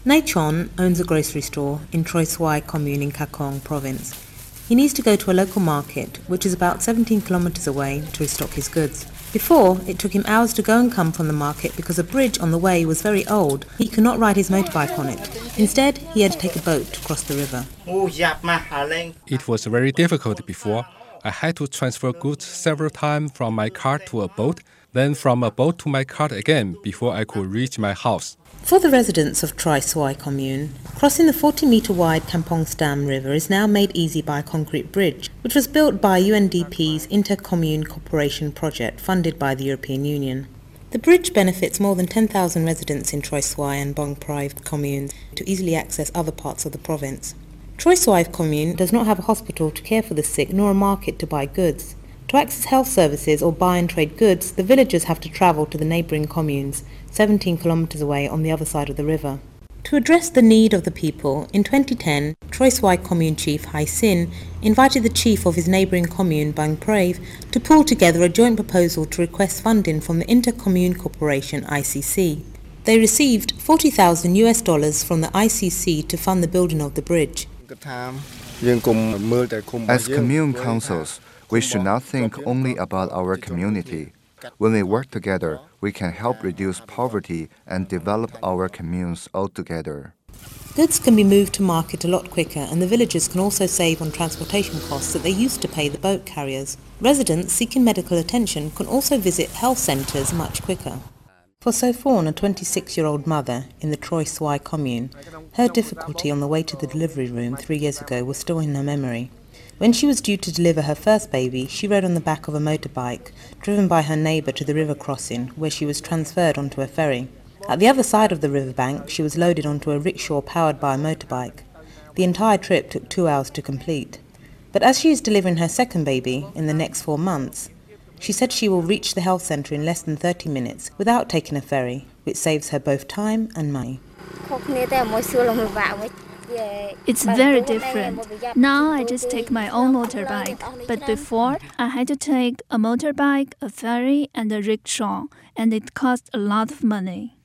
Nachon owns a grocery store in Troy Swai commune in Kakong province. He needs to go to a local market, which is about 17 kilometers away, to restock his goods. Before, it took him hours to go and come from the market because a bridge on the way was very old. He could not ride his motorbike on it. Instead, he had to take a boat to cross the river. It was very difficult before. I had to transfer goods several times from my cart to a boat, then from a boat to my cart again before I could reach my house. For the residents of Troy Swai commune, crossing the 40-metre-wide Kampong Stam River is now made easy by a concrete bridge, which was built by UNDP's Inter-Commune Cooperation project funded by the European Union. The bridge benefits more than 10,000 residents in Troy Swai and Bong Prai communes to easily access other parts of the province. Troy Swai commune does not have a hospital to care for the sick nor a market to buy goods. To access health services or buy and trade goods, the villagers have to travel to the neighbouring communes, 17 kilometres away on the other side of the river. To address the need of the people, in 2010, Troy Swai commune chief Hai Sin invited the chief of his neighbouring commune, Bang Prave, to pull together a joint proposal to request funding from the Inter-Commune Corporation ICC. They received $40,000 from the ICC to fund the building of the bridge. As commune councils, we should not think only about our community. When we work together, we can help reduce poverty and develop our communes altogether. Goods can be moved to market a lot quicker, and the villagers can also save on transportation costs that they used to pay the boat carriers. Residents seeking medical attention can also visit health centres much quicker. For Sophorn, a 26-year-old mother in the Troy Swai commune, her difficulty on the way to the delivery room 3 years ago was still in her memory. When she was due to deliver her first baby, she rode on the back of a motorbike, driven by her neighbour to the river crossing, where she was transferred onto a ferry. At the other side of the riverbank, she was loaded onto a rickshaw powered by a motorbike. The entire trip took 2 hours to complete. But as she is delivering her second baby in the next 4 months, she said she will reach the health centre in less than 30 minutes without taking a ferry, which saves her both time and money. It's very different. Now I just take my own motorbike, but before I had to take a motorbike, a ferry and a rickshaw, and it cost a lot of money.